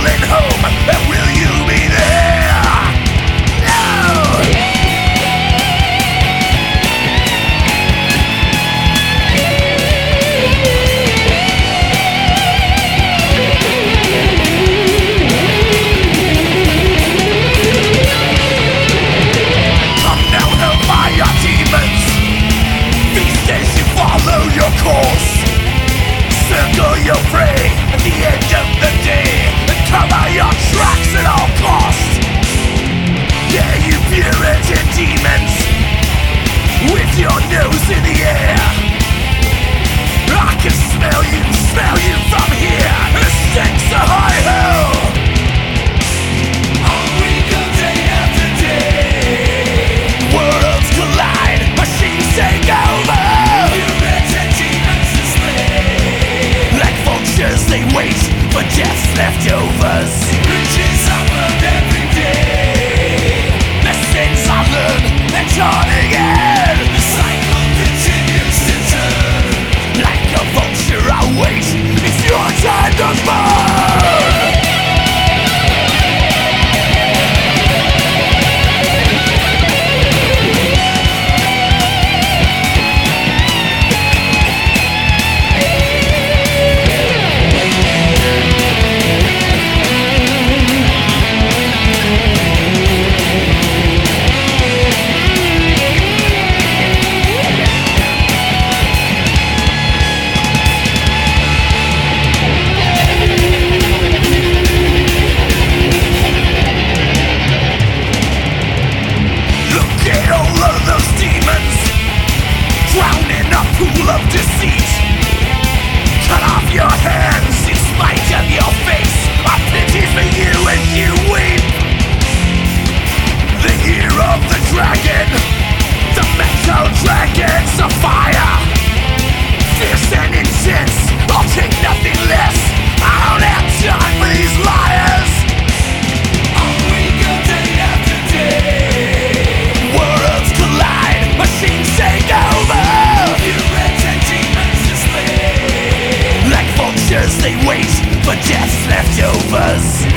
calling home, and will you be there? No! Come now, hellfire demons, feast as you follow your course. Circle your prey at the end of the day, and cover your tracks at all costs. Yeah, you Puritan demons, with your nose in the air. I can smell you from here. The stakes are high hell. On we go day after day. Worlds collide, machines take over. Puritan demons display. Like vultures, they wait for death's leftovers. Riches are earned every day. Lessons are learned and taught again. The cycle continues to turn. Like a vulture, I wait. It's your time to burn. Drown in a pool of deceit. Cut off your hands in spite of your face. I pity for you as you weep. The year of the dragon, the metal dragons of fire. Fierce and intense, I'll take nothing less. I don't have time for these liars. On we go day after day. Worlds collide, machines take over. Puritan demons display. Like vultures, they wait for death's leftovers.